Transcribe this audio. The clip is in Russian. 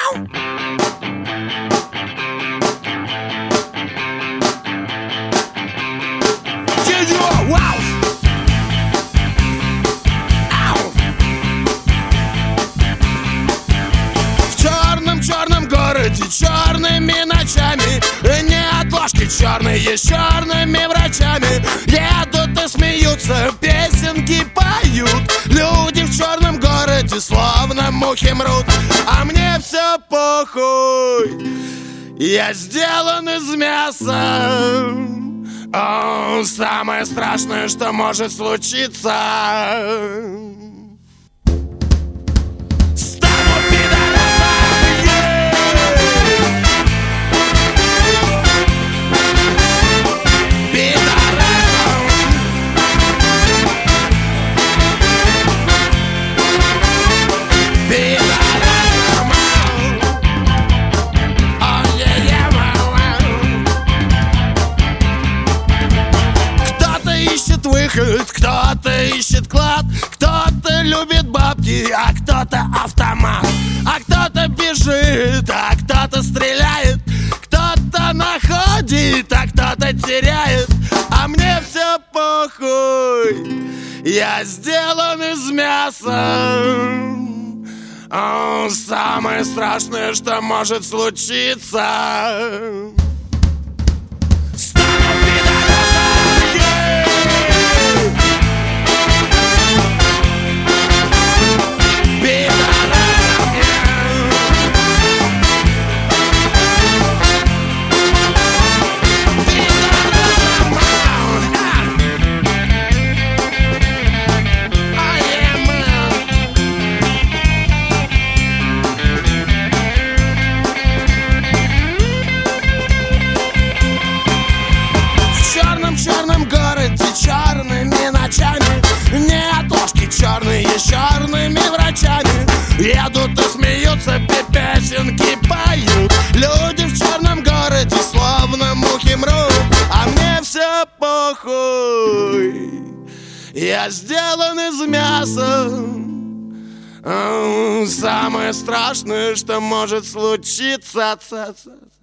Черными ночами, неотложки черные с черными врачами едут и смеются, песенки поют. Люди в черном городе словно мухи мрут, а мне все похуй. Я сделан из мяса. О, самое страшное, что может случиться. Кто-то ищет клад, кто-то любит бабки, а кто-то автомат, а кто-то бежит, а кто-то стреляет, кто-то находит, а кто-то теряет, а мне все похуй. Я сделан из мяса. О, самое страшное, что может случиться. Черными ночами, неотложки черные с черными врачами едут и смеются, песенки поют. Люди в черном городе словно мухи мрут, а мне все похуй. Я сделан из мяса. Самое страшное, что может случиться.